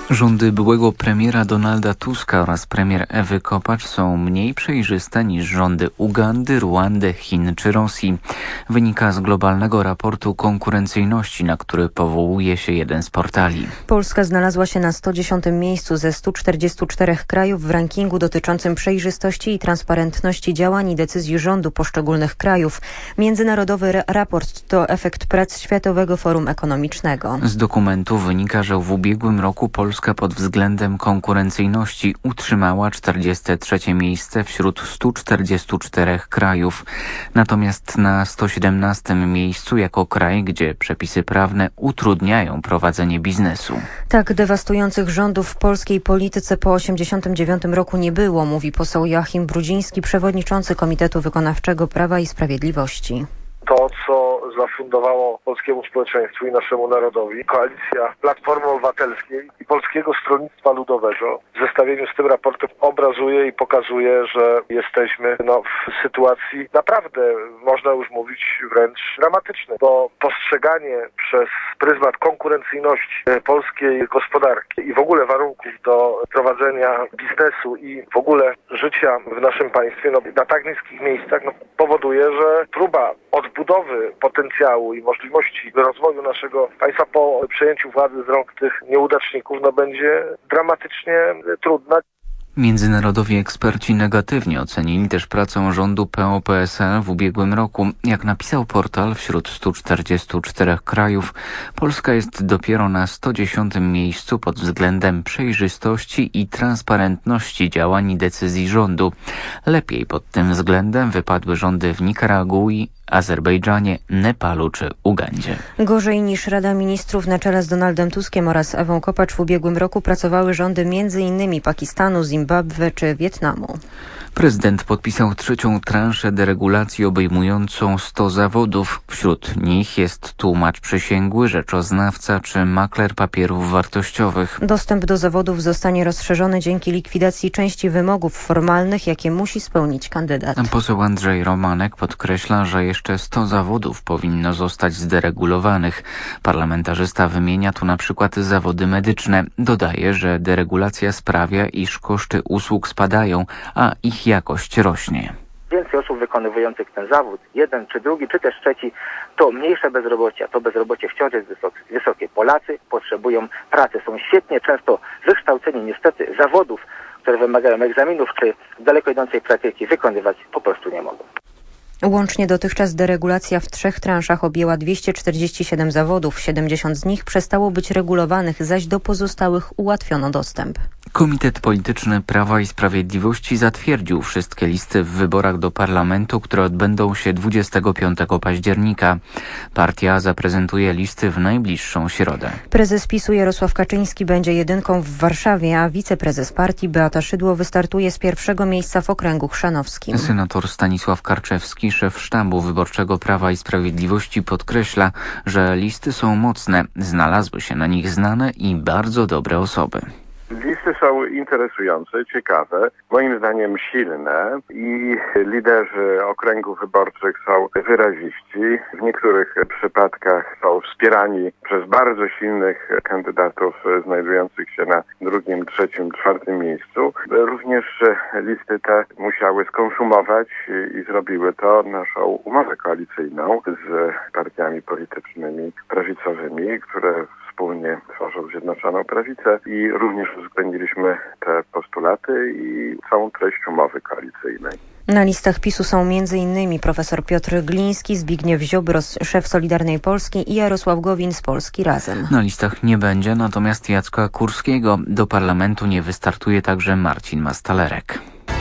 Rządy byłego premiera Donalda Tuska oraz premier Ewy Kopacz są mniej przejrzyste niż rządy Ugandy, Ruandy, Chin czy Rosji. Wynika z globalnego raportu konkurencyjności, na który powołuje się jeden z portali. Polska znalazła się na 110. miejscu ze 144 krajów w rankingu dotyczącym przejrzystości i transparentności działań i decyzji rządu poszczególnych krajów. Międzynarodowy raport to efekt prac Światowego Forum Ekonomicznego. Z dokumentu wynika, że w ubiegłym roku Polska pod względem konkurencyjności utrzymała 43. miejsce wśród 144 krajów. Natomiast na 117. miejscu jako kraj, gdzie przepisy prawne utrudniają prowadzenie biznesu. Tak dewastujących rządów w polskiej polityce po 1989 roku nie było, mówi poseł Joachim Brudziński, przewodniczący Komitetu Wykonawczego Prawa i Sprawiedliwości. To, co zafundowało polskiemu społeczeństwu i naszemu narodowi koalicja Platformy Obywatelskiej i Polskiego Stronnictwa Ludowego w zestawieniu z tym raportem obrazuje i pokazuje, że jesteśmy w sytuacji naprawdę, można już mówić, wręcz dramatycznej, bo postrzeganie przez pryzmat konkurencyjności polskiej gospodarki i w ogóle warunków do prowadzenia biznesu i w ogóle życia w naszym państwie na tak niskich miejscach powoduje, że próba odbudowy potencjału i możliwości rozwoju naszego państwa po przejęciu władzy z rąk tych nieudaczników będzie dramatycznie trudna. Międzynarodowi eksperci negatywnie ocenili też pracę rządu PO-PSL w ubiegłym roku. Jak napisał portal, wśród 144 krajów Polska jest dopiero na 110. miejscu pod względem przejrzystości i transparentności działań i decyzji rządu. Lepiej pod tym względem wypadły rządy w Nikaragui, Azerbejdżanie, Nepalu czy Ugandzie. Gorzej niż Rada Ministrów na czele z Donaldem Tuskiem oraz Ewą Kopacz w ubiegłym roku pracowały rządy m.in. Pakistanu, Zimbabwe czy Wietnamu. Prezydent podpisał trzecią transzę deregulacji obejmującą 100 zawodów. Wśród nich jest tłumacz przysięgły, rzeczoznawca czy makler papierów wartościowych. Dostęp do zawodów zostanie rozszerzony dzięki likwidacji części wymogów formalnych, jakie musi spełnić kandydat. Poseł Andrzej Romanek podkreśla, że jeszcze 100 zawodów powinno zostać zderegulowanych. Parlamentarzysta wymienia tu na przykład zawody medyczne. Dodaje, że deregulacja sprawia, iż koszty usług spadają, a ich jakość rośnie. Więcej osób wykonywujących ten zawód, jeden czy drugi, czy też trzeci, to mniejsze bezrobocie, a to bezrobocie wciąż jest wysokie. Polacy potrzebują pracy, są świetnie często wykształceni, niestety zawodów, które wymagają egzaminów czy daleko idącej praktyki wykonywać po prostu nie mogą. Łącznie dotychczas deregulacja w 3 transzach objęła 247 zawodów, 70 z nich przestało być regulowanych, zaś do pozostałych ułatwiono dostęp. Komitet Polityczny Prawa i Sprawiedliwości zatwierdził wszystkie listy w wyborach do parlamentu, które odbędą się 25 października. Partia zaprezentuje listy w najbliższą środę. Prezes PiS-u Jarosław Kaczyński będzie jedynką w Warszawie, a wiceprezes partii Beata Szydło wystartuje z pierwszego miejsca w okręgu chrzanowskim. Senator Stanisław Karczewski, szef sztabu wyborczego Prawa i Sprawiedliwości, podkreśla, że listy są mocne. Znalazły się na nich znane i bardzo dobre osoby. Listy są interesujące, ciekawe, moim zdaniem silne i liderzy okręgów wyborczych są wyraziści. W niektórych przypadkach są wspierani przez bardzo silnych kandydatów znajdujących się na 2., 3., 4. miejscu. Również listy te musiały skonsumować i zrobiły to naszą umowę koalicyjną z partiami politycznymi prawicowymi, które wspólnie tworzą Zjednoczoną Prawicę i również uwzględniliśmy te postulaty i całą treść umowy koalicyjnej. Na listach PiS-u są m.in. profesor Piotr Gliński, Zbigniew Ziobro, szef Solidarnej Polski i Jarosław Gowin z Polski Razem. Na listach nie będzie natomiast Jacka Kurskiego. Do parlamentu nie wystartuje także Marcin Mastalerek.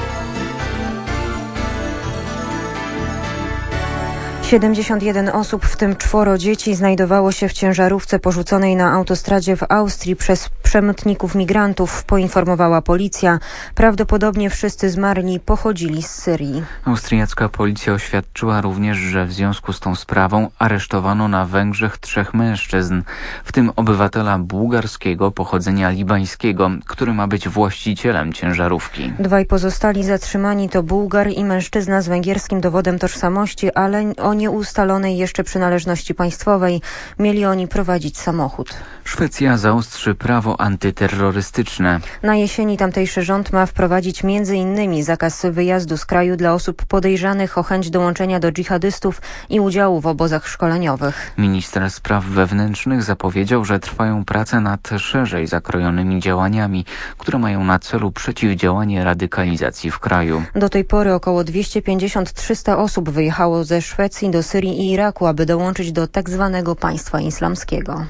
71 osób, w tym 4 dzieci, znajdowało się w ciężarówce porzuconej na autostradzie w Austrii przez przemytników migrantów, poinformowała policja. Prawdopodobnie wszyscy zmarli pochodzili z Syrii. Austriacka policja oświadczyła również, że w związku z tą sprawą aresztowano na Węgrzech 3 mężczyzn, w tym obywatela bułgarskiego pochodzenia libańskiego, który ma być właścicielem ciężarówki. 2 pozostali zatrzymani to Bułgar i mężczyzna z węgierskim dowodem tożsamości, ale o nieustalonej jeszcze przynależności państwowej. Mieli oni prowadzić samochód. Szwecja zaostrzy prawo antyterrorystyczne. Na jesieni tamtejszy rząd ma wprowadzić m.in. zakaz wyjazdu z kraju dla osób podejrzanych o chęć dołączenia do dżihadystów i udziału w obozach szkoleniowych. Minister spraw wewnętrznych zapowiedział, że trwają prace nad szerzej zakrojonymi działaniami, które mają na celu przeciwdziałanie radykalizacji w kraju. Do tej pory około 250-300 osób wyjechało ze Szwecji do Syrii i Iraku, aby dołączyć do tzw. państwa islamskiego.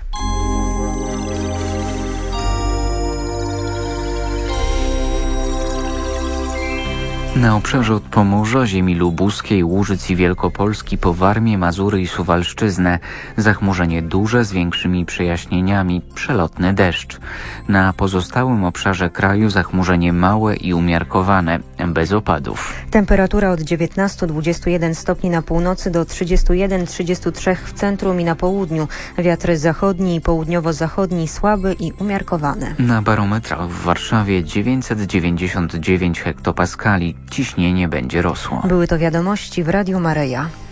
Na obszarze od Pomorza, ziemi lubuskiej, Łużyc i Wielkopolski po Warmię, Mazury i Suwalszczyznę zachmurzenie duże z większymi przejaśnieniami, przelotny deszcz. Na pozostałym obszarze kraju zachmurzenie małe i umiarkowane, bez opadów. Temperatura od 19-21 stopni na północy do 31-33 w centrum i na południu. Wiatry zachodni i południowo-zachodni słaby i umiarkowany. Na barometrach w Warszawie 999 hektopaskali. Ciśnienie będzie rosło. Były to wiadomości w Radiu Maryja.